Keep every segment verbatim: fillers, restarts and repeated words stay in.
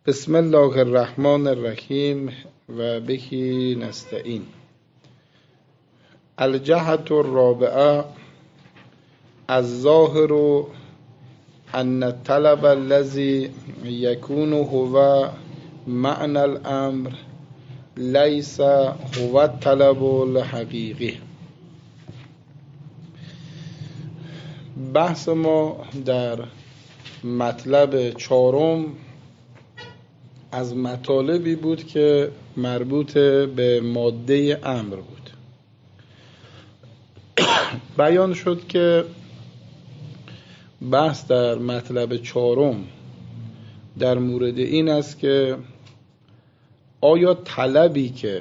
بسم الله الرحمن الرحیم و بهی نستعین. الجهة الرابعه الظاهر ان الطلب الذي يكون هو معنى الامر ليس هو الطلب الحقیقی. بحث ما در مطلب چهارم از مطالبی بود که مربوط به ماده امر بود. بیان شد که بحث در مطلب چهارم در مورد این است که آیا طلبی که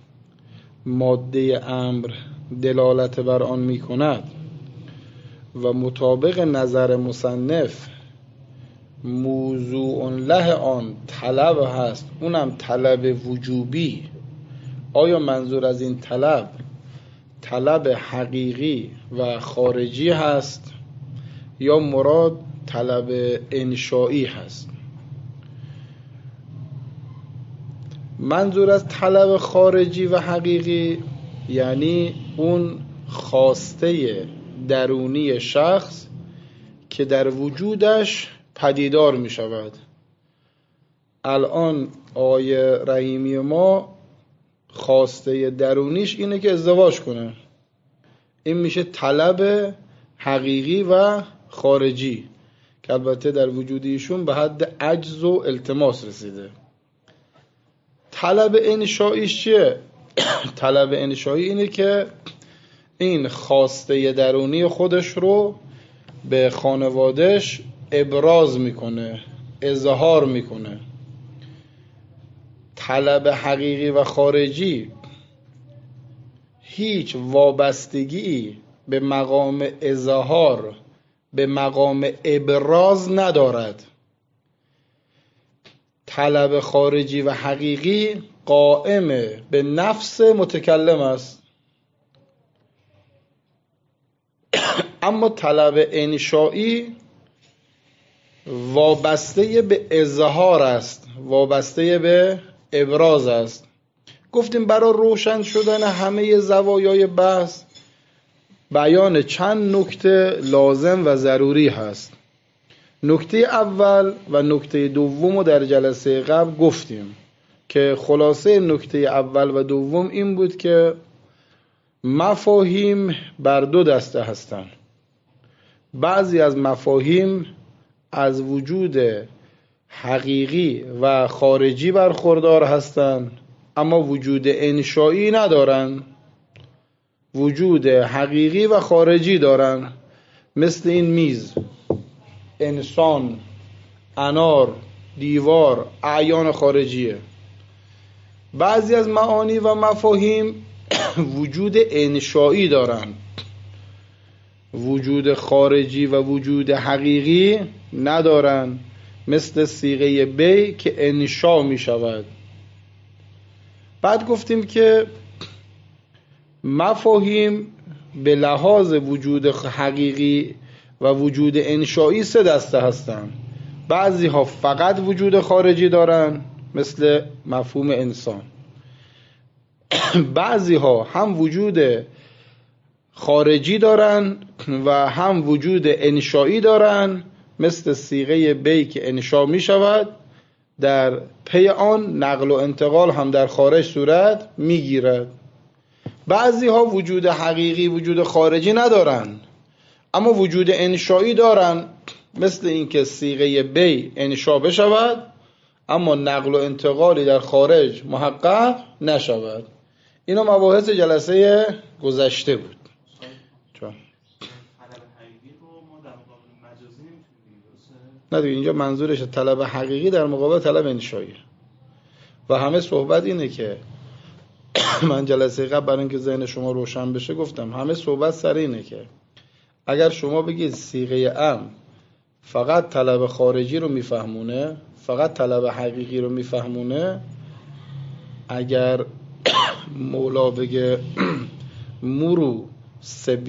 ماده امر دلالت بر آن می کند و مطابق نظر مصنف موضوع له آن طلب هست، اونم طلب وجوبی، آیا منظور از این طلب طلب حقیقی و خارجی هست یا مراد طلب انشایی هست؟ منظور از طلب خارجی و حقیقی یعنی اون خواسته درونی شخص که در وجودش پدیدار می شود. الان آقای رحیمی ما خواسته درونیش اینه که ازدواج کنه، این میشه طلب حقیقی و خارجی که البته در وجود ایشون به حد عجز و التماس رسیده. طلب انشاییش چیه؟ طلب انشایی اینه که این خواسته درونی خودش رو به خانوادهش ابراز میکنه، اظهار میکنه. طلب حقیقی و خارجی هیچ وابستگی به مقام اظهار، به مقام ابراز ندارد. طلب خارجی و حقیقی قائم به نفس متکلم است، اما طلب انشایی وابسته به اظهار است، وابسته به ابراز است. گفتیم برای روشن شدن همه زوایای بحث بیان چند نکته لازم و ضروری هست. نکته اول و نکته دوم رو در جلسه قبل گفتیم که خلاصه نکته اول و دوم این بود که مفاهیم بر دو دسته هستند. بعضی از مفاهیم از وجود حقیقی و خارجی برخوردار هستند اما وجود انشایی ندارند، وجود حقیقی و خارجی دارند، مثل این میز، انسان، انار، دیوار، اعیان خارجیه. بعضی از معانی و مفاهیم وجود انشایی دارند، وجود خارجی و وجود حقیقی ندارند، مثل صیغه بی که انشا می شود. بعد گفتیم که مفاهیم به لحاظ وجود حقیقی و وجود انشایی سه دسته هستند. بعضی ها فقط وجود خارجی دارند مثل مفهوم انسان، بعضی ها هم وجود خارجی دارن و هم وجود انشایی دارن، مثل صیغه بی که انشا می شود، در پی آن نقل و انتقال هم در خارج صورت می گیرد. بعضی ها وجود حقیقی وجود خارجی ندارن اما وجود انشایی دارن، مثل اینکه صیغه بی انشا بشود اما نقل و انتقالی در خارج محقق نشود. اینا مباحث جلسه گذشته بود. نه دیگه، اینجا منظورش طلب حقیقی در مقابل طلب انشایی و همه صحبت اینه که من جلسه قبل برای اینکه ذهن شما روشن بشه گفتم همه صحبت سر اینه که اگر شما بگید صیغه ام فقط طلب خارجی رو میفهمونه، فقط طلب حقیقی رو میفهمونه، اگر مولا بگه مرو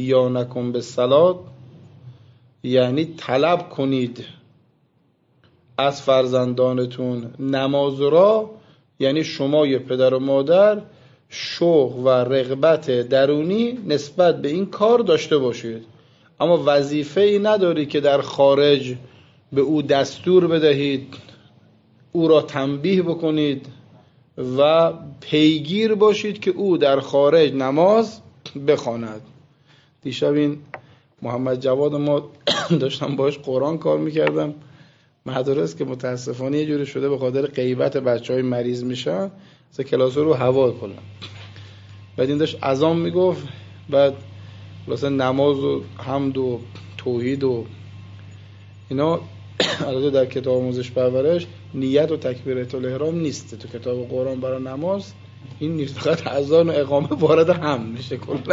سبیانکم به صلات، یعنی طلب کنید از فرزندانتون نماز را، یعنی شما یه پدر و مادر شوق و رغبت درونی نسبت به این کار داشته باشید، اما وظیفه ای نداری که در خارج به او دستور بدهید، او را تنبیه بکنید و پیگیر باشید که او در خارج نماز بخواند. دیشب این محمد جواد ما داشتم باش قرآن کار میکردم، مدارس که متاسفانه یه جوری شده به خاطر غیبت بچهای مریض میشن از کلاس رو هوا کنن. بعد این داشت اذان میگفت، بعد مثلا نماز و حمد و توحید و اینا البته در کتاب آموزش پرورش نیت و تکبیرات الاحرام نیست، تو کتاب قرآن برای نماز این نیست، فقط اذان و اقامه وارد هم میشه کلا.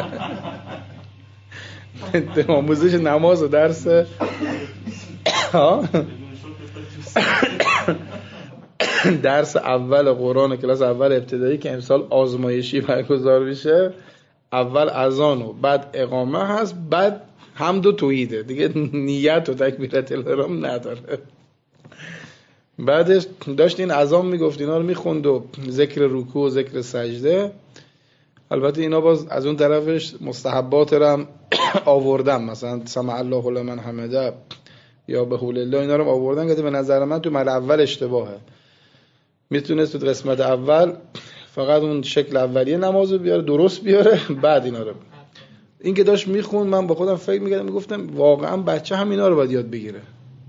آموزش نماز و درس ها درس اول قرآن کلاس اول ابتدایی که امسال آزمایشی برگزار میشه، اول اذان و بعد اقامه هست، بعد حمد و توحیده دیگه، نیت و تکبیرات الاحرام نداره. بعدش داشت این اذان میگفت، اینا رو میخوند و ذکر رکوع و ذکر سجده. البته اینا باز از اون طرفش مستحبات رو هم آوردم، مثلا سمع الله لمن حمده یا به حول الله، اینا رو آوردن که به نظر من تو مل اول اشتباهه. میتونست تو قسمت اول فقط اون شکل اولیه نماز رو بیاره درست بیاره، بعد اینا رو. این که داشت میخوند من با خودم فکر میکردم، میگفتم واقعا بچه هم اینا رو باید یاد بگیره.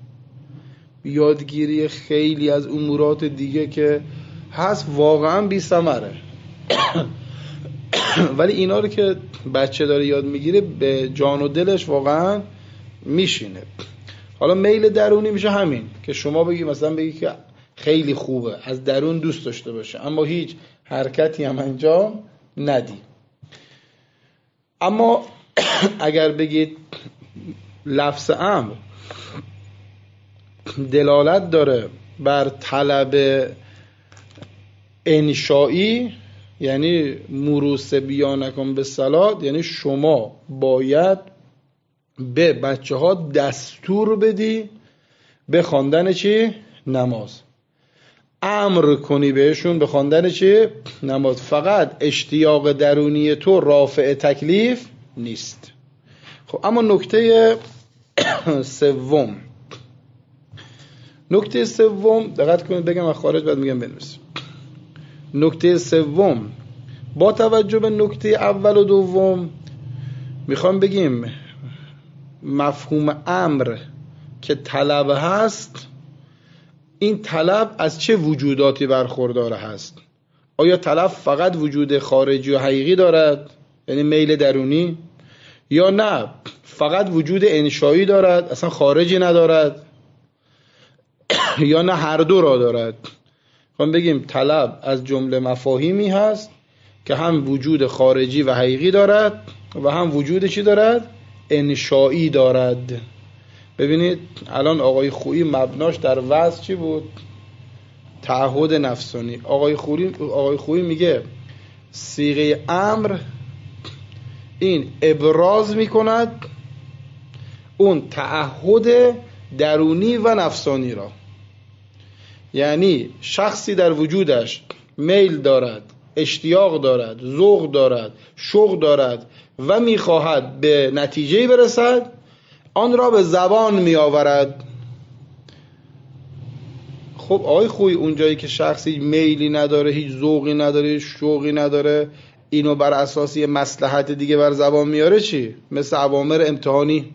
یادگیری خیلی از امورات دیگه که هست واقعا بی ثمره. ولی اینا رو که بچه داره یاد میگیره به جان و دلش واقعا میشینه. حالا میل درونی میشه همین که شما بگی مثلا بگی که خیلی خوبه، از درون دوست داشته باشه، اما هیچ حرکتی هم انجام ندی. اما اگر بگید لفظ امر دلالت داره بر طلب انشایی، یعنی مروس بیانکم به صلات، یعنی شما باید به بچه ها دستور بدی به خواندن چی؟ نماز. امر کنی بهشون به خواندن چی؟ نماز. فقط اشتیاق درونی تو رافع تکلیف نیست. خب اما نکته سوم، نکته سوم دقت کنید، بگم از خارج بعد میگم بنویسید. نکته سوم با توجه به نکته اول و دوم میخوام بگیم مفهوم امر که طلب هست، این طلب از چه وجوداتی برخوردار هست؟ آیا طلب فقط وجود خارجی و حقیقی دارد، یعنی میل درونی، یا نه فقط وجود انشایی دارد اصلا خارجی ندارد، یا نه هر دو را دارد؟ خواهم بگیم طلب از جمله مفاهیمی هست که هم وجود خارجی و حقیقی دارد و هم وجود چی دارد؟ انشایی دارد. ببینید الان آقای خویی مبناش در وضع چی بود؟ تعهد نفسانی. آقای خویی آقای خویی میگه صیغه امر این ابراز میکند اون تعهد درونی و نفسانی را، یعنی شخصی در وجودش میل دارد، اشتیاق دارد، ذوق دارد، شوق دارد و میخواهد به نتیجه برسد، آن را به زبان می آورد. خب آقای خوی اونجایی که شخصی میلی نداره، هیچ ذوقی نداره، هیچ شوقی نداره، اینو بر اساس یه مصلحت دیگه بر زبان میاره چی؟ مثل اوامر امتحانی.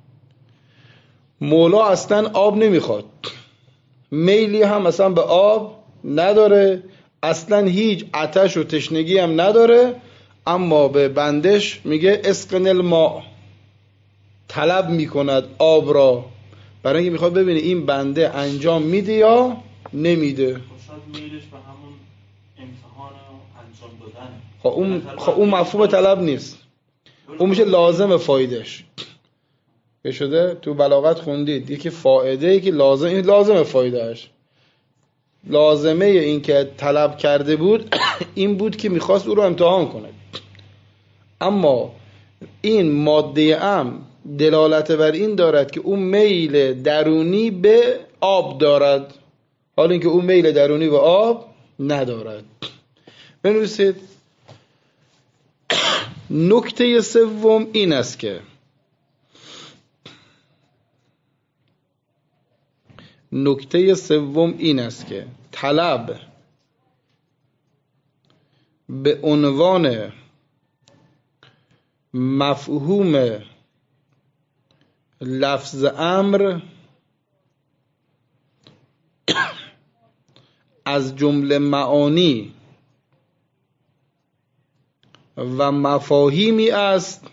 مولا اصلا آب نمیخواد، میلی هم مثلا به آب نداره، اصلا هیچ آتش و تشنگی هم نداره، اما به بندش میگه اسقن الماء، طلب میکند آب را، برای اینکه میخواد ببینه این بنده انجام میده یا نمیده. شاید میلش به همون امتحان انجام دادن. خب اون خب اون مفهوم طلب نیست، اون میشه لازم فایدهش. که شده تو بلاغت خوندید یکی فایده ای که لازم، این لازم فایدهش، لازمه این که طلب کرده بود این بود که میخواست او رو امتحان کنه. اما این ماده ام دلالت بر این دارد که او میل درونی به آب دارد، حال اینکه او میل درونی به آب ندارد. بنویسید نکته سوم این است که نکته سوم این است که طلب به عنوان مفهوم لفظ امر از جمله معانی و مفاهیمی است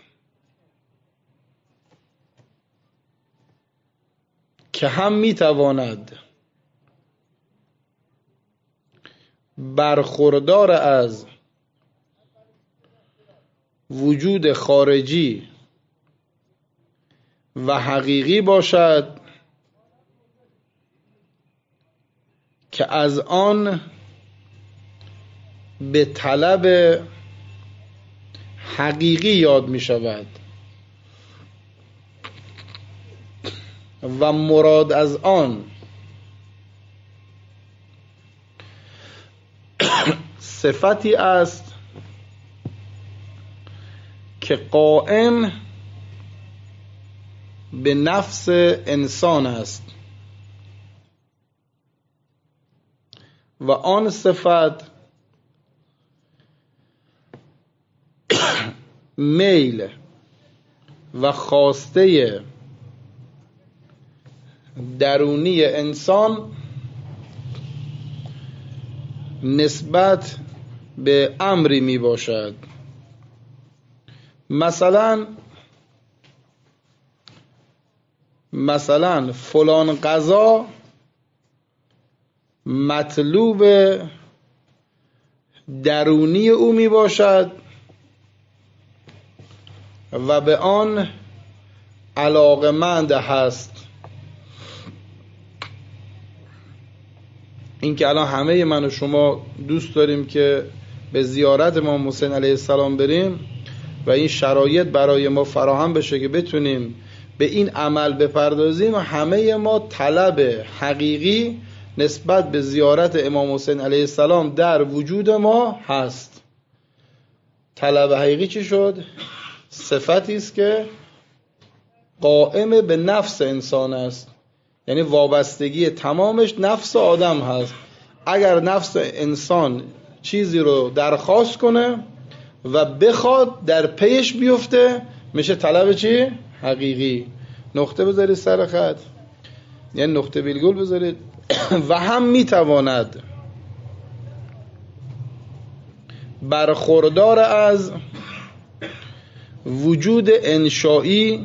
که هم میتواند برخوردار از وجود خارجی و حقیقی باشد که از آن به طلب حقیقی یاد می شود و مراد از آن صفتی است که قائم به نفس انسان است و آن صفت میل و خواسته درونی انسان نسبت به امری می باشد. مثلا مثلا فلان غذا مطلوب درونی او می باشد و به آن علاقمند هست. این که الان همه من و شما دوست داریم که به زیارت امام حسین علیه السلام بریم و این شرایط برای ما فراهم بشه که بتونیم به این عمل بپردازیم، همه ما طلب حقیقی نسبت به زیارت امام حسین علیه السلام در وجود ما هست. طلب حقیقی چی شد؟ صفتی است که قائم به نفس انسان است، یعنی وابستگی تمامش نفس آدم هست. اگر نفس انسان چیزی رو درخواست کنه و بخواد در پیش بیفته میشه طلب چی؟ حقیقی. نقطه بذارید سر خط، یعنی نقطه ویرگول بذارید. و هم میتواند برخوردار از وجود انشایی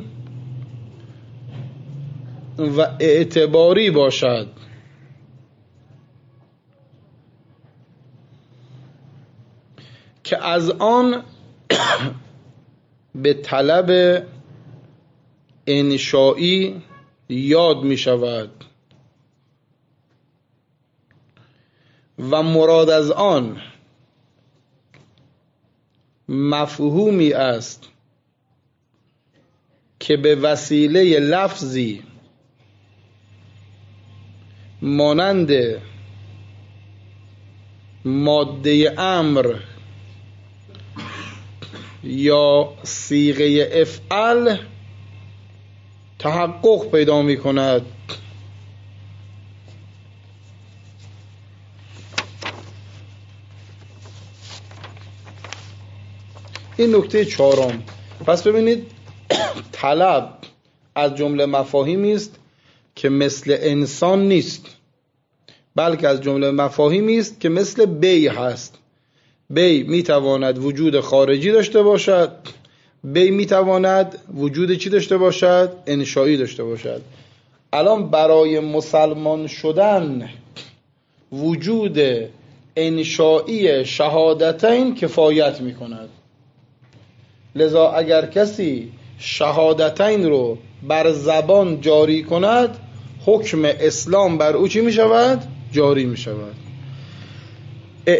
و اعتباری باشد که از آن به طلب انشایی یاد می شود و مراد از آن مفهومی است که به وسیله لفظی مانند ماده امر یا صیغه افعل تحقق پیدا می کند. این نکته چهارم. پس ببینید طلب از جمله مفاهیمی است که مثل انسان نیست، بلکه از جمله مفاهیمی است که مثل بی هست. بی میتواند وجود خارجی داشته باشد، بی میتواند وجود چی داشته باشد؟ انشایی داشته باشد. الان برای مسلمان شدن وجود انشایی شهادتین کفایت میکند. لذا اگر کسی شهادتین رو بر زبان جاری کند، حکم اسلام بر او چی می شود؟ جاری می شود.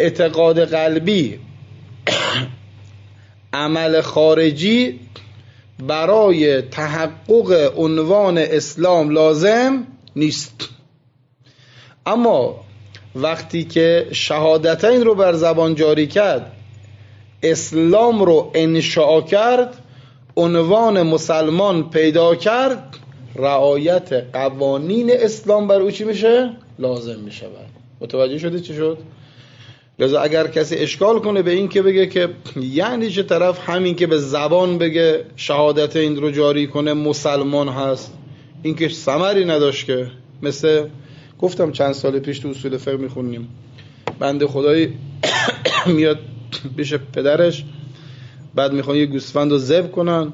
اعتقاد قلبی، عمل خارجی برای تحقق عنوان اسلام لازم نیست. اما وقتی که شهادتین رو بر زبان جاری کرد، اسلام رو انشاء کرد، عنوان مسلمان پیدا کرد، رعایت قوانین اسلام بر او چی میشه؟ لازم میشه. متوجه شدید چی شد؟ لذا اگر کسی اشکال کنه به این که بگه که یعنی چه طرف همین که به زبان بگه شهادت این رو جاری کنه مسلمان هست، این که ثمری نداشت. که مثل گفتم چند سال پیش تو اصول فقه میخونیم، بنده خدایی میاد پیش پدرش، بعد میخوان یه گوسفند رو ذبح کنن،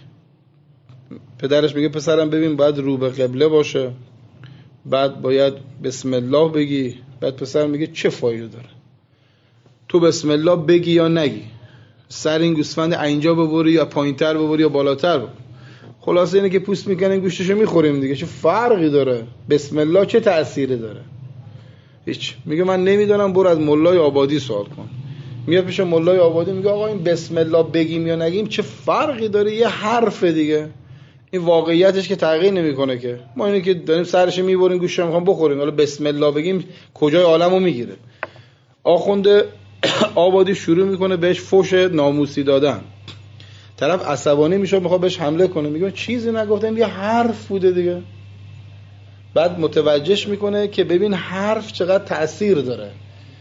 پدرش میگه پسرم ببین باید رو به قبله باشه، بعد باید بسم الله بگی. بعد پسر میگه چه فایده داره تو بسم الله بگی یا نگی؟ سر این گوسفند اینجا ببری یا پایینتر ببری یا بالاتر ببری؟ خلاصه اینه که پوست میکنیم گوشتشو میخوریم دیگه، چه فرقی داره؟ بسم الله چه تأثیری داره؟ هیچ. میگه من نمیدونم، برو از ملای آبادی سوال کن. میاد پیش ملای آبادی میگه آقا این بسم الله بگیم یا نگیم چه فرقی داره؟ یه حرف دیگه، این واقعیتش که تغییر نمیکنه که. ما اینه که داریم سرش میبریم گوشش میخوام بخوریم، حالا بسم الله بگیم کجای عالمو میگیره؟ آخونده آبادی شروع میکنه بهش فوش ناموسی دادن، طرف عصبانی میشه میخواد بهش حمله کنه، میگه چیزی نگفتم، یه حرف بوده دیگه. بعد متوجهش میکنه که ببین حرف چقدر تأثیر داره.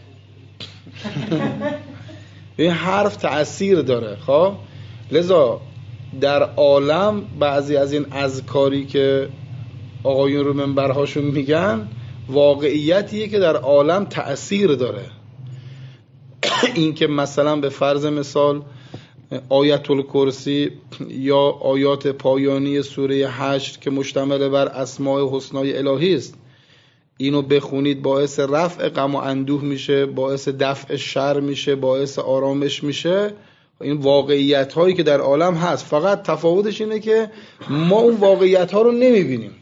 این حرف تأثیر داره. خب لذا در عالم بعضی از این اذکاری که آقایون رو منبرهاشون میگن واقعیتیه که در عالم تأثیر داره. این که مثلا به فرض مثال آیت الکرسی یا آیات پایانی سوره حشر که مشتمل بر اسماء حسنای الهی است، اینو بخونید باعث رفع غم و اندوه میشه، باعث دفع شر میشه، باعث آرامش میشه. این واقعیت هایی که در عالم هست، فقط تفاوتش اینه که ما اون واقعیت ها رو نمیبینیم.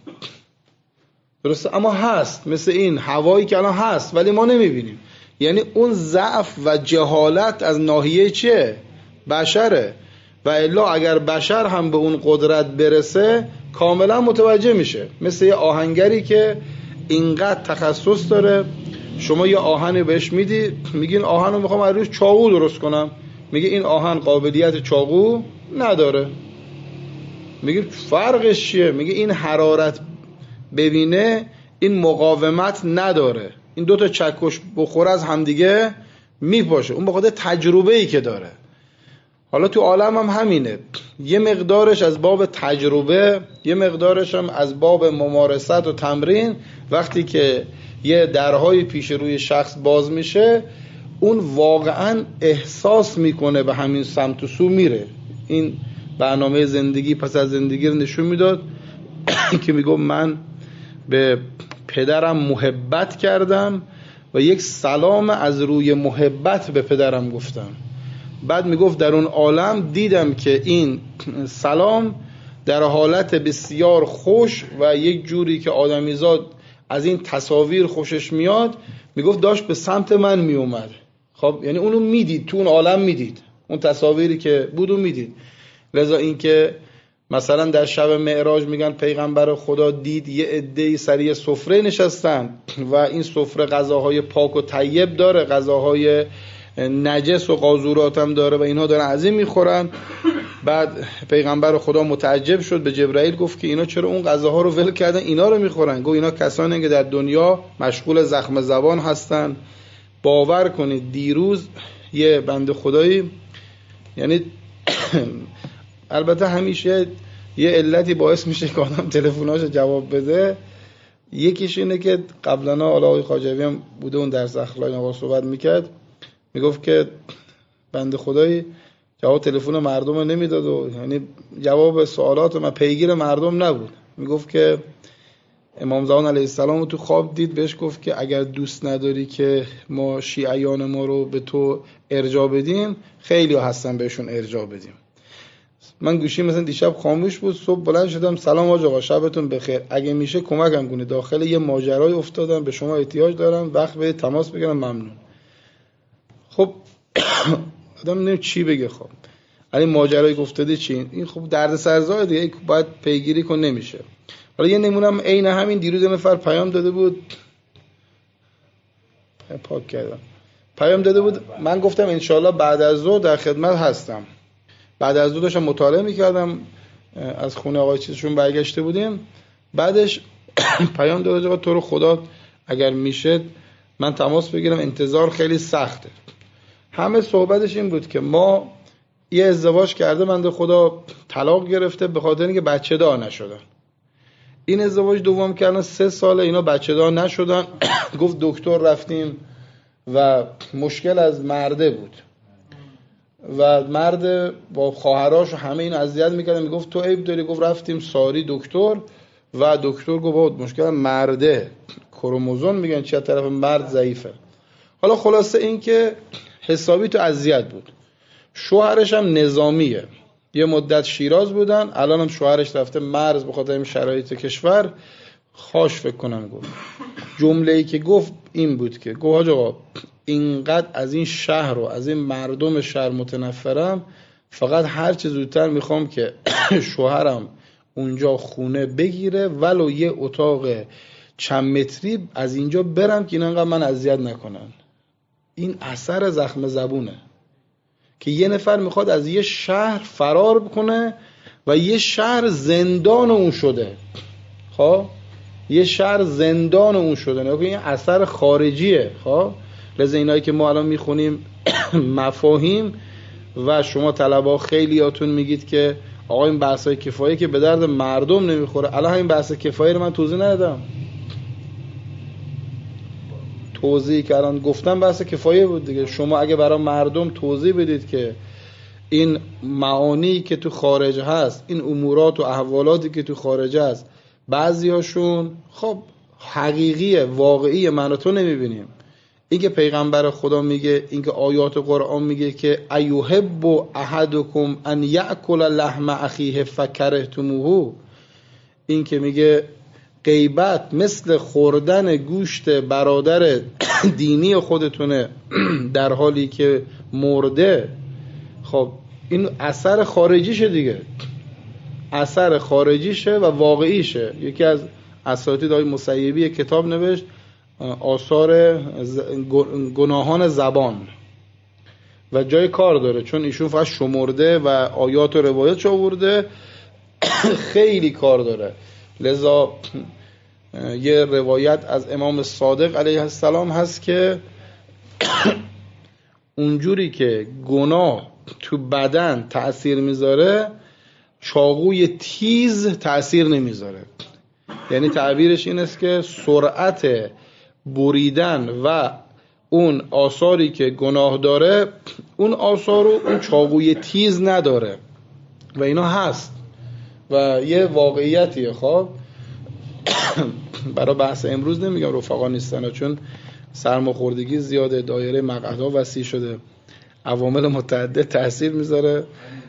درسته؟ اما هست، مثل این هوایی که الان هست ولی ما نمیبینیم. یعنی اون ضعف و جهالت از ناحیه چیه؟ بشره. و الا اگر بشر هم به اون قدرت برسه کاملا متوجه میشه. مثل یه آهنگری که اینقدر تخصص داره، شما یه آهنی بهش میدی، میگین آهن رو میخوام از روش چاقو درست کنم، میگه این آهن قابلیت چاقو نداره. میگه فرقش چیه؟ میگه این حرارت ببینه این مقاومت نداره، این دوتا چکش بخوره از همدیگه میپاشه. اون بخاطر تجربه‌ای که داره. حالا تو عالم هم همینه، یه مقدارش از باب تجربه، یه مقدارش هم از باب ممارست و تمرین. وقتی که یه درهای پیش روی شخص باز میشه، اون واقعا احساس میکنه به همین سمت و سو میره. این برنامه زندگی پس از زندگی رو نشون میداد که میگم من به پدرم محبت کردم و یک سلام از روی محبت به پدرم گفتم. بعد میگفت در اون عالم دیدم که این سلام در حالت بسیار خوش و یک جوری که آدمیزاد از این تصاویر خوشش میاد، میگفت داشت به سمت من میومد. خب یعنی اونو میدید، تو اون عالم میدید، اون تصاویری که بود و میدید. لذا این که مثلا در شب معراج میگن پیغمبر خدا دید یه عده‌ای سر یه سفره نشستن و این سفره غذاهای پاک و طیب داره، غذاهای نجس و قاذورات هم داره و اینها دارن از این میخورن. بعد پیغمبر خدا متعجب شد، به جبرائیل گفت که اینا چرا اون غذاها رو ول کردن اینا رو میخورن؟ گفت اینا کسانی که در دنیا مشغول زخم زبان هستن. باور کنید دیروز یه بنده خدایی، یعنی البته همیشه یه علتی باعث میشه که آدم تلفناشو جواب بده، یکیش اینه که قبلا آقای خواجوی هم بوده اون درس اخلاق آقا صحبت میکرد، میگفت که بنده خدایی جواب تلفن مردم رو نمیداد و یعنی جواب سوالات من پیگیر مردم نبود. میگفت که امام زمان علیه السلام رو تو خواب دید، بهش گفت که اگر دوست نداری که ما شیعیان ما رو به تو ارجاع بدیم، خیلی ها هستن بهشون ارجاع بدیم. من گوشی مثلا دیشب خاموش بود، صبح بلند شدم سلام آج آقا شبتون بخیر، اگه میشه کمکم کنید، داخل یه ماجرای افتادم، به شما احتیاج دارم، وقت به تماس بگیرم، ممنون. خب آدم نمی‌دونه چی بگه. خب الان ماجرای گفتادی چی؟ این خب درد سرزای دیگه باید پیگیری کن نمیشه. حالا یه نمونم عین همین دیروز یه نفر پیام داده بود، پاک کردم، پیام داده بود، من گفتم انشالله بعد از ظهر در خدمت هستم. بعد از ظهر داشتم مطالعه میکردم، از خونه آقای چیزشون برگشته بودیم، بعدش پیام داده آقا تو رو خدا اگر میشه من تماس بگیرم، انتظار خیلی سخته. همه صحبتش این بود که ما یه ازدواج کرده بنده خدا طلاق گرفته به خاطر اینکه بچه دار نشدن. این ازدواج دوم کردن سه ساله اینا بچه دار نشدن. گفت دکتر رفتیم و مشکل از مرده بود و مرد با خواهراش همه این اذیت میکردن، میگفت تو عیب داری. گفت رفتیم ساری دکتر و دکتر گفت مشکل مرده، کروموزوم میگن چه طرف مرد ضعیفه. حالا خلاصه این که حسابی تو اذیت بود. شوهرش هم نظامیه، یه مدت شیراز بودن، الان هم شوهرش رفته مرز به خاطر این شرایط کشور. خاش فکر کنم گفت جمله‌ای که گفت این بود که گفت حاج آقا اینقدر از این شهر و از این مردم شهر متنفرم، فقط هر چه زودتر میخوام که شوهرم اونجا خونه بگیره ولو یه اتاق چند متری از اینجا برم که این انقدر من اذیت نکنن. این اثر زخم زبونه که یه نفر میخواد از یه شهر فرار بکنه و یه شهر زندان اون شده. خب یه شهر زندان اون شده، نه این اثر خارجیه. خب لذا اینایی که ما الان میخونیم مفاهیم و شما طلبا خیلیاتون میگید که آقا این بحثای کفایه که به درد مردم نمیخوره. الان همین بحث کفایه رو من توضیح ندادم، توضیح که الان گفتم بحث کفایه بود دیگه. شما اگه برای مردم توضیح بدید که این معانی که تو خارج هست، این امورات و احوالاتی که تو خارج هست، بعضی هاشون خب حقیقیه، واقعیه، من و تو نمیبینیم. این که پیغمبر خدا میگه، این که آیات قرآن میگه که ایحب احدکم ان یأکل لحم اخیه فکرهتموه، این که میگه غیبت مثل خوردن گوشت برادر دینی خودتونه در حالی که مرده. خب این اثر خارجیشه دیگه، اثر خارجیشه و واقعیشه. یکی از اساتید آقای مسیبی کتاب نوشت آثار گناهان زبان و جای کار داره، چون ایشون فقط شمرده و آیات و روایات آورده، خیلی کار داره. لذا یه روایت از امام صادق علیه السلام هست که اونجوری که گناه تو بدن تأثیر میذاره چاقوی تیز تأثیر نمیذاره. یعنی تعبیرش این است که سرعت بریدن و اون آثاری که گناه داره اون آثار رو اون چاقوی تیز نداره و اینا هست و یه واقعیتیه. خب برای بحث امروز نمیگم، رفقا نیستن چون سرماخوردگی زیاده، دایره مقعدها وسیع شده، عوامل متعدد تأثیر میذاره.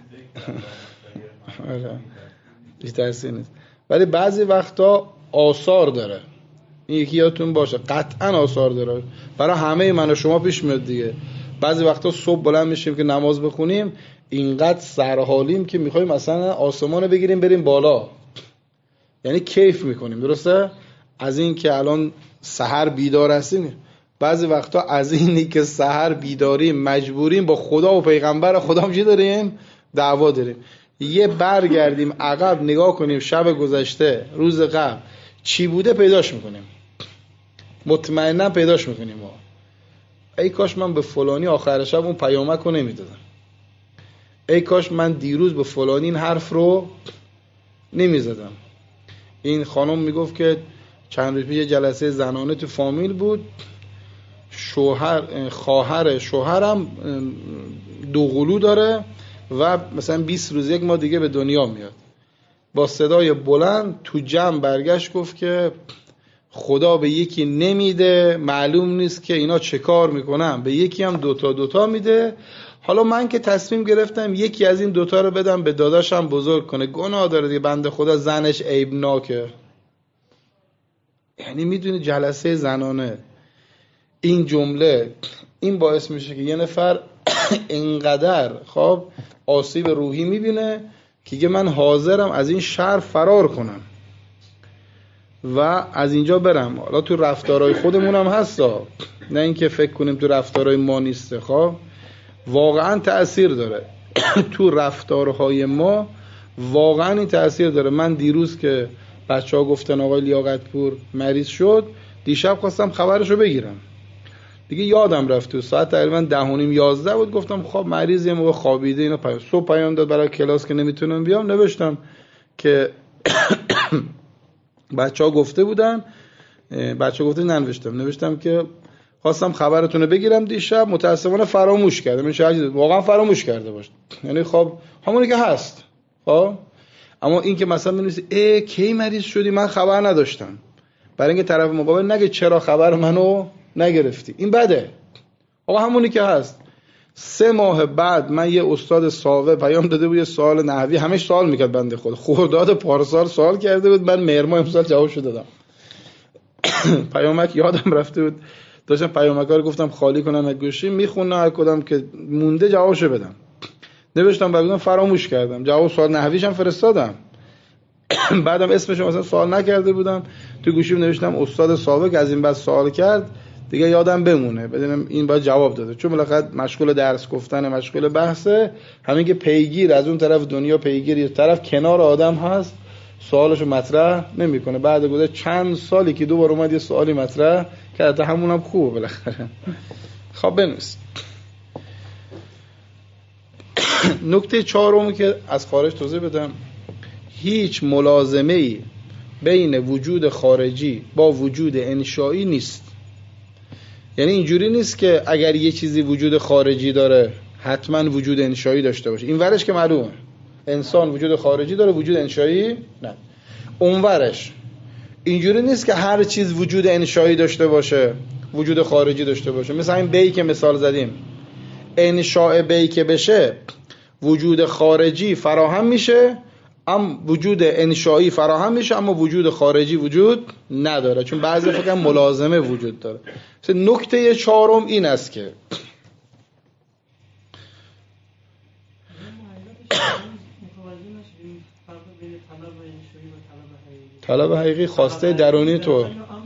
هیچ تأثیر نیست، ولی بعضی وقتا آثار داره. این یکی یادتون باشه قطعا آثار داره، برای همه من و شما پیش میاد دیگه. بعضی وقتا صبح بلند میشیم که نماز بخونیم اینقدر سرحالیم که میخوایم مثلا آسمان رو بگیریم بریم بالا، یعنی کیف میکنیم، درسته؟ از این که الان سحر بیدار هستیم. بعضی وقتا از اینی که سحر بیداریم مجبوریم با خدا و پیغمبر خدا هم چی داریم؟ دعوا داریم. یه برگردیم عقب نگاه کنیم شب گذشته روز قبل چی بوده پیداش میکنیم، مطمئنا پیداش میکنیم. ما ای کاش من به فلانی آخر شب اون پیامک رو نمیدادم، ای کاش من دیروز به فلانی این حرف رو نمیزدم. این خانم میگفت که چند روز پیش یه جلسه زنانه تو فامیل بود، شوهر خواهر شوهرم دوقلو داره و مثلا بیست روز یک ماه دیگه به دنیا میاد. با صدای بلند تو جمع برگشت گفت که خدا به یکی نمیده، معلوم نیست که اینا چه کار میکنن، به یکی هم دوتا دوتا میده. حالا من که تصمیم گرفتم یکی از این دوتا رو بدم به داداشم بزرگ کنه، گناه داره دیگه، بنده خدا زنش عیبناکه. یعنی میدونی جلسه زنانه این جمله این باعث میشه که یه نفر اینقدر خب آسیب روحی میبینه که دیگه من حاضرم از این شهر فرار کنم و از اینجا برم. حالا تو رفتارهای خودمون هم هستا، نه اینکه فکر کنیم تو رفتارهای ما نیسته. خب واقعا تأثیر داره تو رفتارهای ما، واقعا این تأثیر داره. من دیروز که بچه ها گفتن آقای لیاقتپور مریض شد، دیشب خواستم خبرشو بگیرم، دیگه یادم رفت. تو ساعت تقریبا ده و نیم یازده بود، گفتم خب مریض یه موقع خوابیده. اینا پیام صبح پیام داد برای کلاس که نمیتونم بیام. نوشتم که بچه ها گفته بودن، بچه ها گفته ننوشتم، نوشتم که خواستم خبرتون رو بگیرم دیشب، متاسفانه فراموش کردم. این شاید واقعا فراموش کرده باشه، یعنی خب همونی که هست. خب اما این که مثلا بنویسی ای کی مریض شدی من خبر نداشتم، برای اینکه طرف مقابل نگه چرا خبر منو نگرفتی، این بده. آقا همونی که هست. سه ماه بعد من یه استاد ساوه پیام داده بود، یه سوال نحوی همش سوال میکرد بنده خود، خرداد پارسال سوال کرده بود، من مهر ماه امسال جوابشو دادم. پیامک یادم رفته بود، داشتم پیامک‌ها رو گفتم خالی کنم از گوشی، میخونم هر کدام که مونده جوابشو بدم. نوشتم بعدم فراموش کردم، جواب سوال نحویش هم فرستادم. بعدم اسمش مثلا سوال نکرده بودم، تو گوشیم نوشتم استاد ساوه که از این بعد سوال کرد دیگه یادم بمونه، بدونم این باید جواب داده، چون بالاخره مشغول درس گفتن، مشغول بحثه. همین که پیگیر از اون طرف دنیا، پیگیر یه طرف کنار آدم هست، سوالشو مطرح نمیکنه. بعد گذشت چند سالی که دوباره اومد یه سوالی مطرح کرد، همونم خوبه بالاخره. خب بنویس. نکته چهارم که از خارج توضیح بدم، هیچ ملازمه‌ای بین وجود خارجی با وجود انشایی نیست. یعنی اینجوری نیست که اگر یه چیزی وجود خارجی داره حتما وجود انشایی داشته باشه. این ورش که معلومه، انسان وجود خارجی داره، وجود انشایی نه. اون ورش اینجوری نیست که هر چیز وجود انشایی داشته باشه وجود خارجی داشته باشه. مثلا این بی که مثال زدیم، انشاء بی که بشه وجود خارجی فراهم میشه، اما وجود انشایی فراهم میشه، اما وجود خارجی وجود نداره، چون بعضی فکر ملازمه وجود داره. نکته چهارم این است که طلب حقیقی خواسته درونی تو،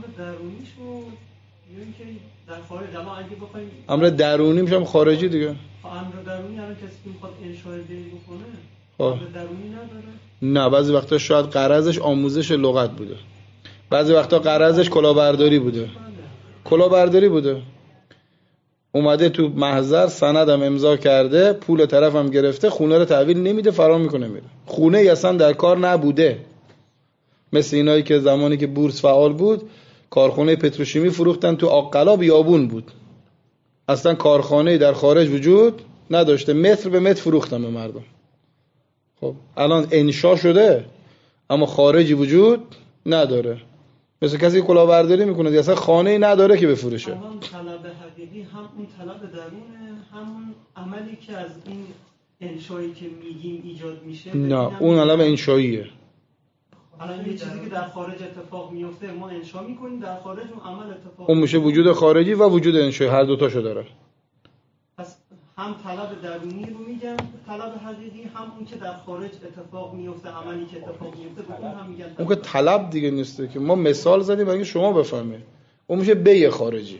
امر درونی میشم خارجی دیگه. امر درونی الان کسی که میخواد انشاء بی بکنه امر درونی نداره. نه، بعضی وقتا شاید غرضش آموزش لغت بوده، بعضی وقتا غرضش کلاهبرداری بوده. کلاهبرداری بوده، اومده تو محضر سندم امضا کرده، پول طرفم گرفته، خونه رو تحویل نمیده، فرار میکنه میره. خونه اصلا در کار نبوده. مثل اینایی که زمانی که بورس فعال بود کارخانه پتروشیمی فروختن تو آقلا بیابون بود، اصلا کارخانه در خارج وجود نداشته، متر به متر فروختن به مردم. خب الان انشا شده اما خارجی وجود نداره. مثل کسی که کلاهبرداری میکنه دیگه اصلا خانه‌ای نداره که بفروشه. الان طلب حقیقی هم اون طلب درونه، همون عملی که از این انشایی که میگیم ایجاد میشه. نه اون علم انشاییه. الان یه چیزی که در خارج اتفاق میفته ما انشا میکنیم، در خارج اون عمل اتفاق اون میشه وجود خارجی و وجود انشایی، هر دو تاشو داره. پس هم طلب درونی رو میگن طلب حقیقی، هم اون که در خارج اتفاق میفته، عملی که اتفاق میفته به اون هم میگن. اون که طلب دیگه نیست که ما مثال زدیم برای شما بفهمید. اون میشه بیع خارجی.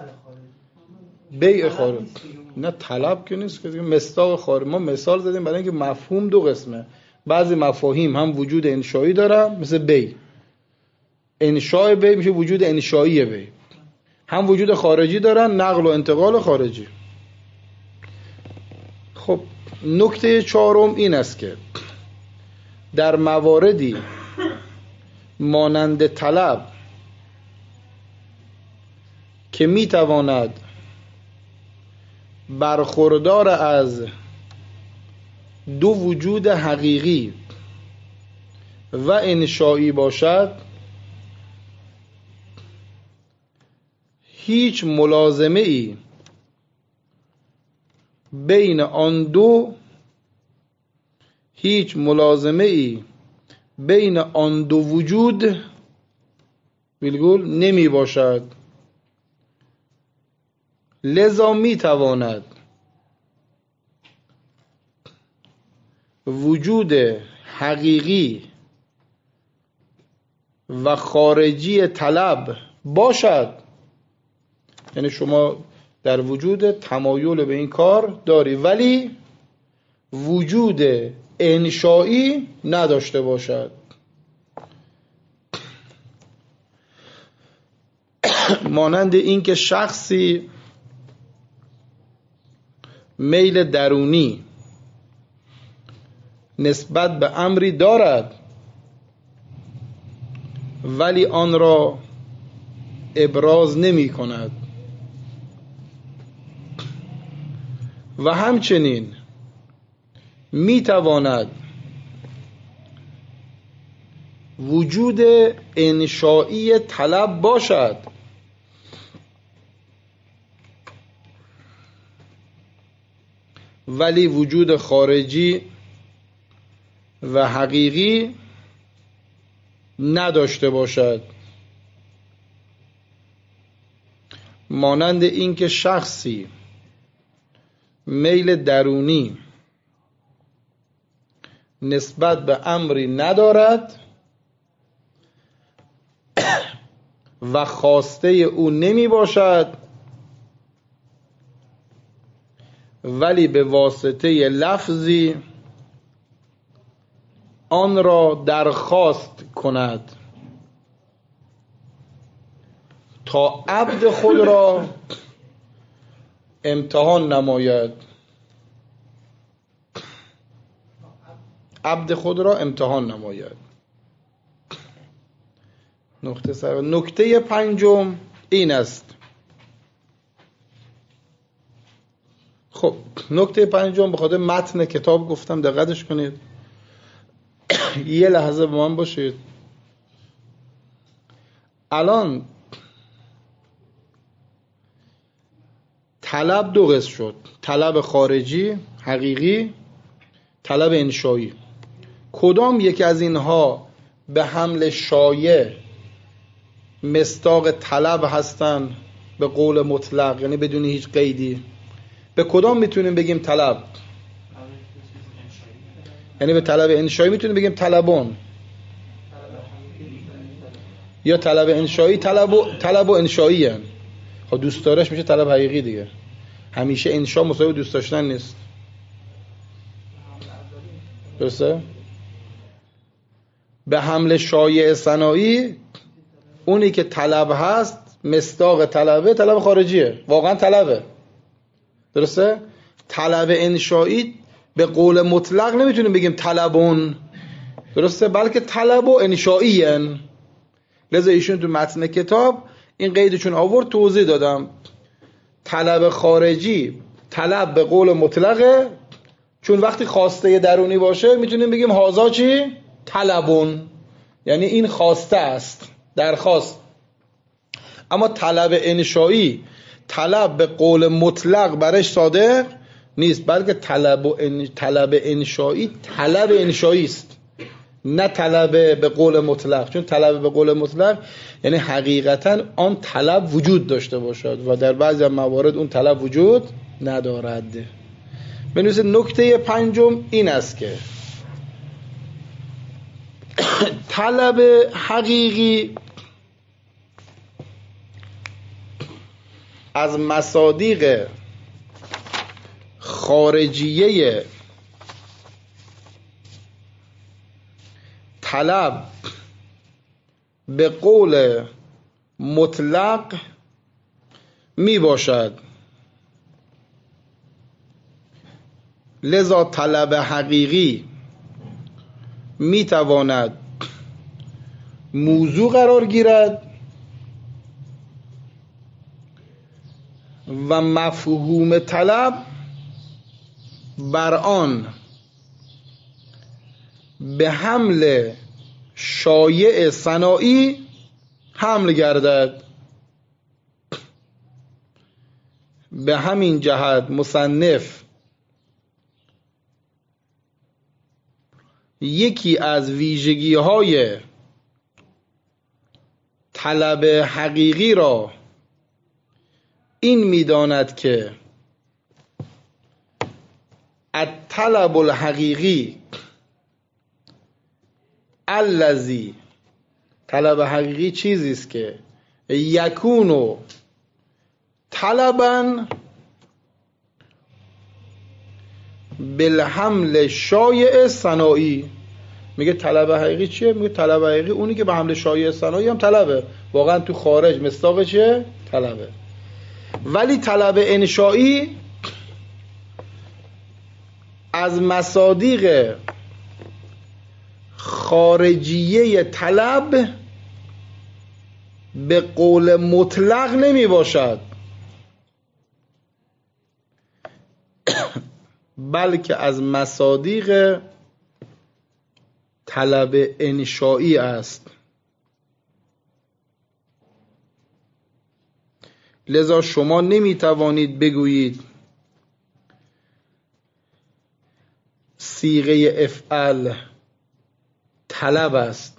بیع خارجی نه طلب که نیست که دیگه مصداق خارجی. ما مثال زدیم برای اینکه مفهوم دو قسمه. بعضی مفاهیم هم وجود انشایی داره، مثل بی. انشاء بی میشه وجود انشایی بی. هم وجود خارجی دارن، نقل و انتقال خارجی. خب نکته چهارم این است که در مواردی مانند طلب که میتواند برخوردار از دو وجود حقیقی و انشایی باشد، هیچ ملازمه ای بین آن دو هیچ ملازمه ای بین آن دو وجود بالکل نمی باشد. لذا می تواند وجود حقیقی و خارجی طلب باشد، یعنی شما در وجود تمایل به این کار داری ولی وجود انشایی نداشته باشد. مانند این که شخصی میل درونی نسبت به امری دارد ولی آن را ابراز نمی کند و همچنین می تواند وجود انشایی طلب باشد ولی وجود خارجی و حقیقی نداشته باشد. مانند این که شخصی میل درونی نسبت به امری ندارد و خواسته او نمی باشد ولی به واسطه لفظی آن را درخواست کند تا عبد خود را امتحان نماید. عبد خود را امتحان نماید. نکته سر نکته پنجم این است. خب نکته پنجم به خاطر متن کتاب گفتم دقتش کنید. یه لحظه با من باشید. الان طلب دو قسم شد، طلب خارجی حقیقی، طلب انشایی. کدام یکی از اینها به حمل شایع مصداق طلب هستن به قول مطلق، یعنی بدون هیچ قیدی؟ به کدام میتونیم بگیم طلب؟ یعنی به طلب انشایی میتونیم بگیم طلبون، یا طلب انشایی طلب و طلب و انشایی هن. خب دوست دارش میشه طلب حقیقی دیگه. همیشه انشا مساوی دوست داشتن نیست، درسته؟ به حمل شایع ثنایی اونی که طلب هست مصداق طلبه طلب خارجیه، واقعا طلبه، درسته؟ طلب انشایی به قول مطلق نمیتونیم بگیم طلبون، درسته؟ بلکه طلب و انشایی هن. لذا ایشون تو متن کتاب این قیدشون آورد، توضیح دادم. طلب خارجی طلب به قول مطلقه، چون وقتی خواسته درونی باشه میتونیم بگیم هازا چی؟ طلبون، یعنی این خواسته است، درخواست. اما طلب انشایی طلب به قول مطلق برش صادق نیست، بلکه طلب و ان... طلب انشایی طلب انشایی است، نه طلب به قول مطلق. چون طلب به قول مطلق یعنی حقیقتا آن طلب وجود داشته باشد و در بعضی موارد اون طلب وجود ندارد. بنویسید نکته پنجم این است که طلب حقیقی از مصادیق خارجیه طلب به قول مطلق می باشد. لذا طلب حقیقی می تواند موضوع قرار گیرد و مفهوم طلب بر آن به حمل شایع ثنایی حمل گردد. به همین جهت مصنف یکی از ویژگی های طلب حقیقی را این می‌داند که الطلب الحقیقی الذی، طلب حقیقی چیزی است که یکونو طلبا بالحمل شایع صناعی. میگه طلب حقیقی چیه؟ میگه طلب حقیقی اونی که به حمل شایع صناعی هم طلبه، واقعا تو خارج مصداق چیه؟ طلبه. ولی طلب انشایی از مصادیق خارجیه طلب به قول مطلق نمی باشد، بلکه از مصادیق طلب انشایی است. لذا شما نمی توانید بگویید صیغه افعل طلب است،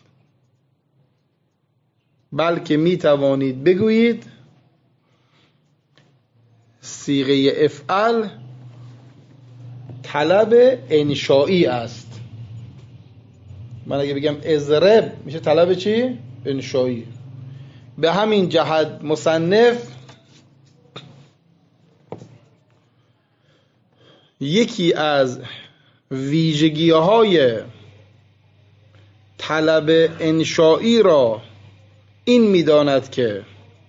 بلکه می توانید بگویید صیغه افعل طلب انشایی است. من اگه بگم اضرب میشه طلب چی؟ انشایی. به همین جهت مصنف یکی از ویژگی‌های طلب انشایی را این می‌داند که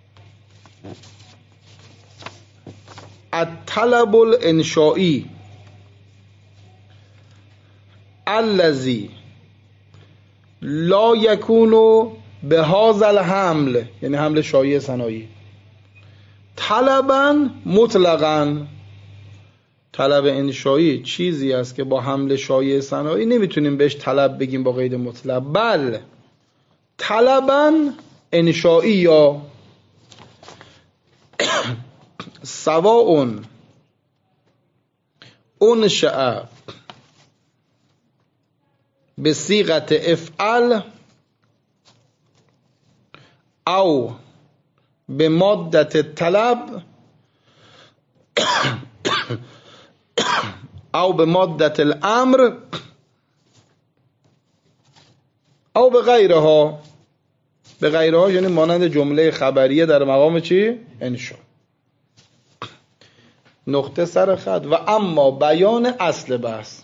الطلب الانشایی الذی لا یکون بهذا الحمل، یعنی حمل شایع صناعی، طلبا مطلقا. طلب انشایی چیزی است که با حمل شایع صناعی نمیتونیم بهش طلب بگیم با قید مطلق، بل طلبا انشایی یا سواء انشأ به صیغت افعل او به مادت طلب او به مادت الامر او به غیرها. به غیرها یعنی مانند جمله خبریه در مقام چی؟ انشا. نقطه سر خط. و اما بیان اصل بحث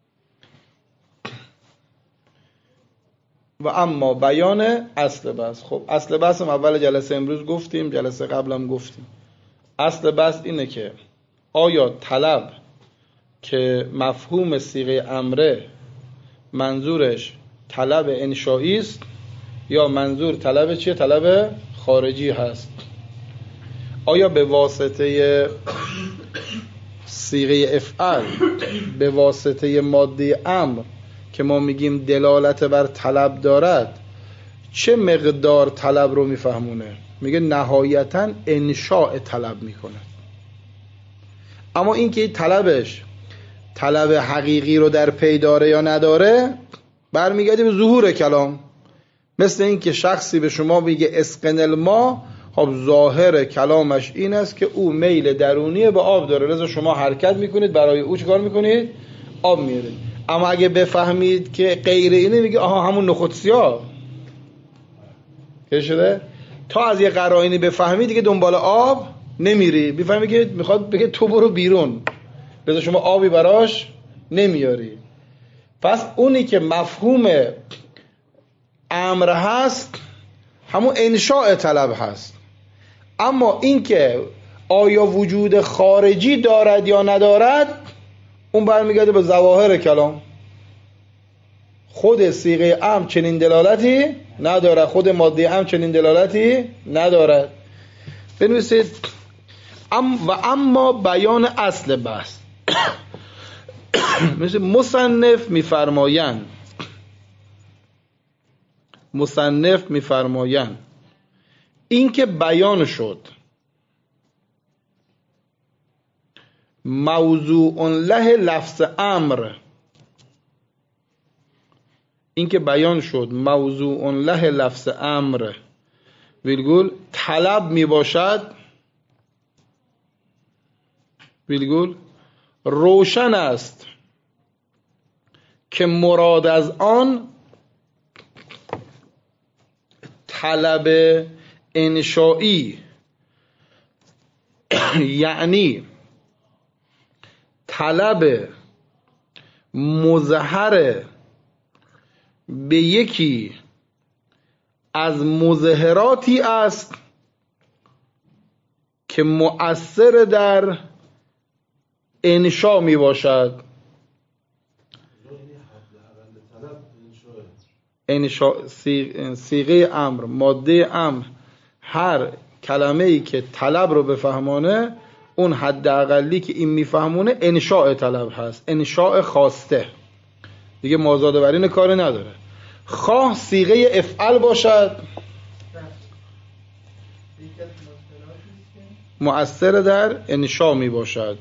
و اما بیان اصل بحث. خب اصل بحث هم اول جلسه امروز گفتیم، جلسه قبلم گفتیم. اصل بحث اینه که آیا طلب که مفهوم صیغه امره منظورش طلب انشایی است یا منظور طلب چیه؟ طلب خارجی هست. آیا به واسطه صیغه افعل، به واسطه ماده امر که ما میگیم دلالت بر طلب دارد، چه مقدار طلب رو میفهمونه؟ میگه نهایتاً انشاء طلب میکنه. اما این که طلبش طلب حقیقی رو در پی داره یا نداره برمیگرده به ظهور کلام. مثل این که شخصی به شما بگه اسقن الماء، خب ظاهر کلامش این است که او میل درونی به آب داره، لذا شما حرکت میکنید برای او چیکار میکنید؟ آب میارید. اما اگه بفهمید که غیر اینه میگه آها همون نخود سیاه که شده، تا از یه قرائنی بفهمید دیگه دنبال آب نمیری، بفهمی که میخواد بگه تو برو بیرون، لذا شما آبی براش نمیاری. پس اونی که مفهوم امر هست همون انشاء طلب هست. اما این که آیا وجود خارجی دارد یا ندارد اون برمیگرده به ظواهر کلام. خود صیغه امر چنین دلالتی ندارد، خود ماده امر چنین دلالتی ندارد. بنویسید ام و اما بیان اصل بحث. مثل مصنف میفرمایند مصنف میفرمایند این که بیان شد موضوع له لفظ امر، این که بیان شد موضوع له لفظ امر ویلگول طلب می باشد، ویلگول روشن است که مراد از آن طلب انشایی یعنی طلب مظهر به یکی از مظهراتی است که مؤثر در انشا می باشد. انشا صیغه امر، ماده امر، هر کلمه ای که طلب رو بفهمانه اون حد اقلی که این میفهمونه انشاء طلب هست، انشاء خواسته، دیگه مازاد بر این کار نداره. خواه صیغه افعل باشد مؤثر در انشاء می باشد.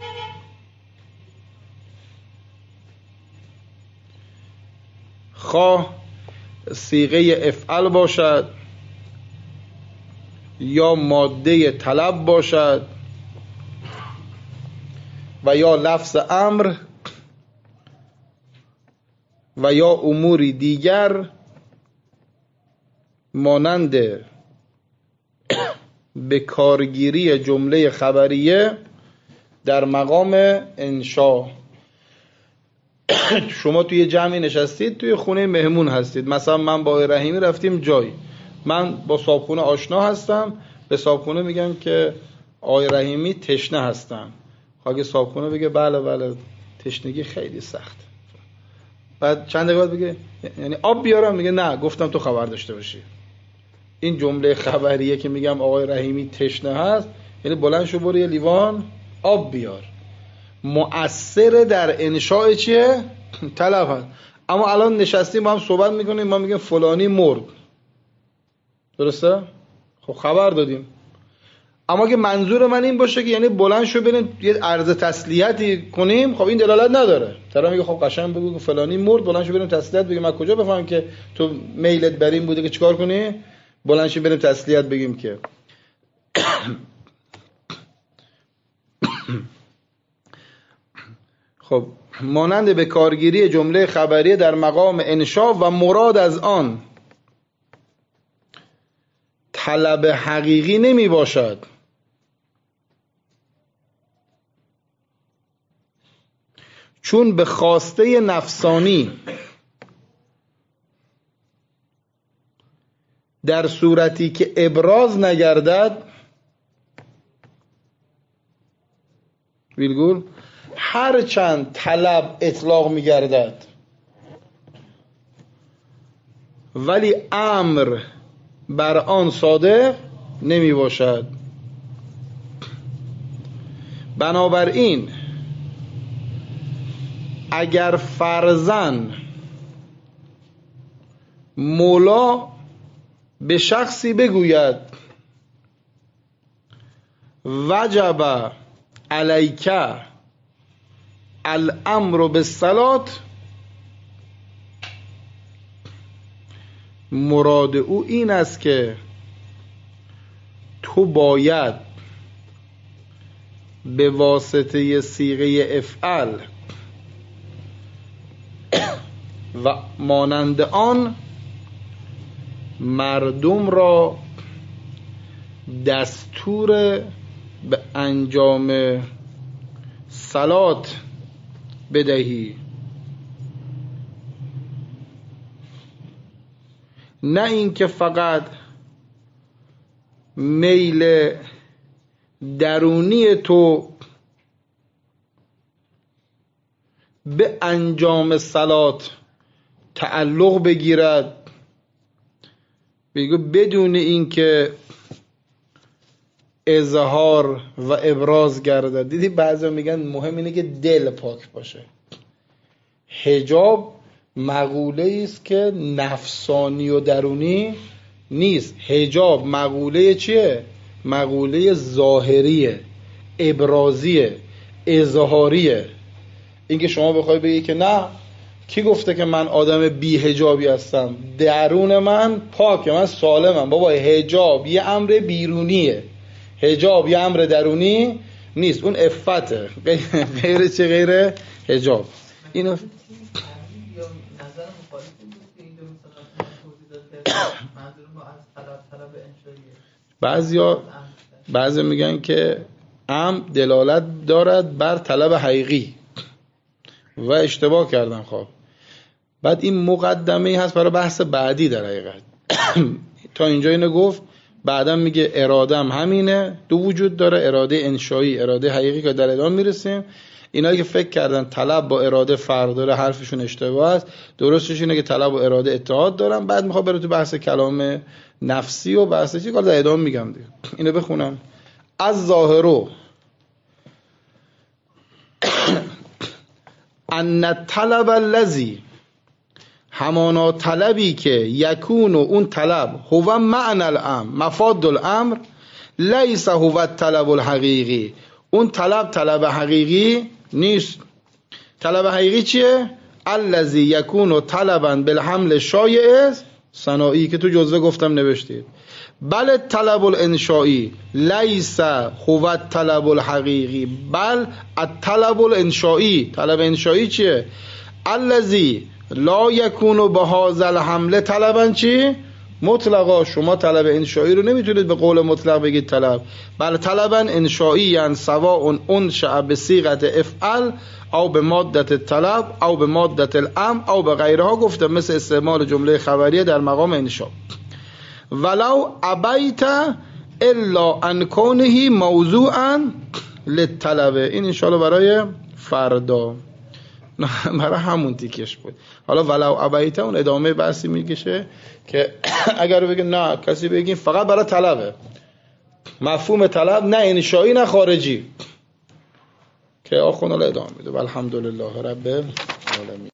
خواه صیغه افعل باشد یا ماده طلب باشد و یا لفظ امر و یا اموری دیگر مانند به کارگیری جمله خبریه در مقام انشا. شما توی جمعی نشستید، توی خونه مهمون هستید، مثلا من با رحیمی رفتیم جایی، من با صاحبخونه آشنا هستم، به صاحبخونه میگم که آقای رحیمی تشنه هستن. اگه صاحبخونه بگه بله بله تشنگی خیلی سخت، بعد چند دقیقه بگه یعنی آب بیارم، میگه نه گفتم تو خبر داشته باشی. این جمله خبریه که میگم آقای رحیمی تشنه هست، یعنی بلند شو برو یه لیوان آب بیار. مؤثر در انشاء چیه؟ طلب هست. اما الان نشستیم با هم صحبت میکنیم، ما میگیم فلانی مرد، درسته؟ خب خبر دادیم. اما که منظور من این باشه که یعنی بلند شو بریم یه عرض تسلیتی کنیم، خب این دلالت نداره. طرف میگه خب قشنگ بگو که فلانی مرد، بلند شو بریم تسلیت بگیم. من کجا بفهمم که تو میلت بر این بوده که چیکار کنی؟ بلند شو بریم تسلیت بگیم که خب مانند به کارگیری جمله خبریه در مقام انشا و مراد از آن طلب حقیقی نمی باشد، چون به خواسته نفسانی در صورتی که ابراز نگردد ویلگول هر چند طلب اطلاق میگردد ولی امر بر آن صادق نمی باشد. بنابراین اگر فرضاً مولا به شخصی بگوید وجب علیک الامر بالصلات، مراد او این است که تو باید به واسطه صیغه افعل و مانند آن مردم را دستور به انجام صلات بدهی، نه اینکه فقط میل درونی تو به انجام صلات تعلق بگیرد، بگو بدون اینکه اظهار و ابراز گردد. دیدی بعضی میگن مهم اینه که دل پاک باشه. حجاب مقوله است که نفسانی و درونی نیست. حجاب مقوله چیه؟ مقوله ظاهریه، ابرازیه، اظهاریه. اینکه شما بخوای بگی که نه، کی گفته که من آدم بی حجابی هستم؟ درون من پاکه، من سالمم. بابا حجاب یه امر بیرونیه، حجاب یه امر درونی نیست. اون عفته، غیر چه غیر حجاب. اینو نظر مخالف بود که اینجا مثلا توضیح داد که منظور ما از بعضیا بعضی میگن که ام دلالت دارد بر طلب حقیقی و اشتباه کردن. خب بعد این مقدمه هست برای بحث بعدی در حقیقت. تا اینجا اینو گفت، بعدا میگه ارادم همینه، دو وجود داره، اراده انشایی، اراده حقیقی که در ادامه میرسیم. اینایی که فکر کردن طلب با اراده فرق داره حرفشون اشتباه است. درستش اینه که طلب و اراده اتحاد دارن. بعد میخوام بره تو بحث کلام نفسی و بحث چی کار در ادامه میگم دیگه. اینو بخونم. از ظاهرو ان طلب الذی، همانا طلبی که یکون و اون طلب هو معنی الامر مفاد الامر لیس هو الطلب الحقیقی، اون طلب طلب حقیقی نیست. طلب حقیقی چیه؟ الذی یکون طلبا بالحمل شایع صناعی که تو جزوه گفتم نوشتید. بل طلب الانشایی لیس هو الطلب الحقیقی بل الطلب الانشایی. طلب انشایی چیه؟ الذی لا یکون بهذا الحمل طلبا چی؟ مطلقا. شما طلب انشایی رو نمیتونید به قول مطلق بگید طلب، بل طلبا انشایی یعنی سواء انشأ بصیغه افعل او به مادت طلب او به مادت الامر او به غیرها. گفتم مثل استعمال جمله خبریه در مقام انشا. ولو ابیت الا ان کونه موضوعا للطلب. این انشالله برای فردا، برای همون تیکش بود. حالا ولو ابیت اون ادامه بحثی میگشه که اگر بگه نه کسی بگیم فقط برای طلبه، مفهوم طلب نه انشایی نه خارجی، که آخونا ادامه میده. والحمدلله رب العالمین.